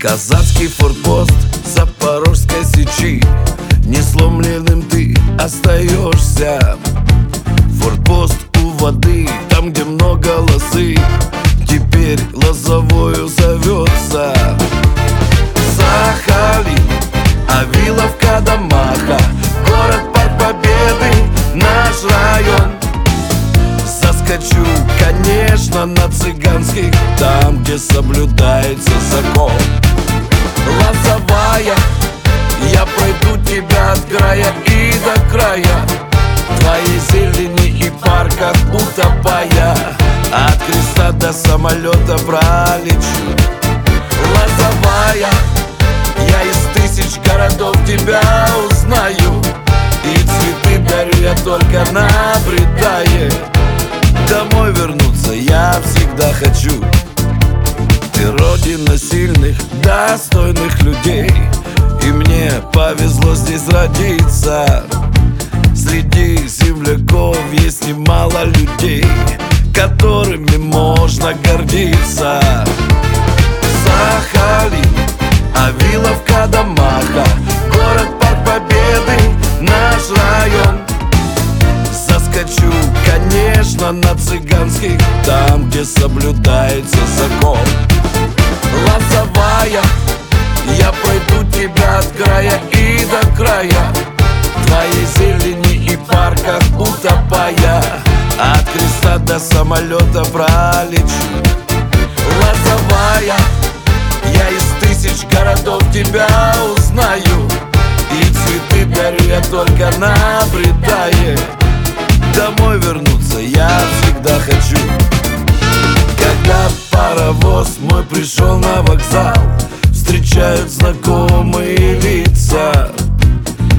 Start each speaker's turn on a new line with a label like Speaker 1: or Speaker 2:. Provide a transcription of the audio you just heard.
Speaker 1: Казацкий форпост Запорожской Сечи, несломленным ты остаешься. Форпост у воды, там, где много лозы, теперь лозовою зовется. Сахалин, Авиловка, Дамаха, город Парк Победы, наш район. Заскочу, конечно, на Цыганских, там, где соблюдается закон. Лозовая, я пройду тебя от края и до края, в твоей зелени и парках утопая, от креста до самолета пролечу. Лозовая, я из тысяч городов тебя узнаю, и цветы дарю я только наблюдая. Домой вернуться я всегда хочу. Ты родина сильных, достойных людей, и мне повезло здесь родиться. Среди земляков есть немало людей, которыми можно гордиться. Сахалин, Авиловка, Дамаха, город Парк Победы, наш район. Заскочу, конечно, на Цыганских, там, где соблюдается закон. Лозовая, я пройду тебя от края и до края, в твоей зелени и парках утопая, от креста до самолета пролечу. Лозовая, я из тысяч городов тебя узнаю, и цветы дарю я только наблюдая. Домой вернуться я всегда хочу. Когда паровоз мой пришел на вокзал, встречают знакомые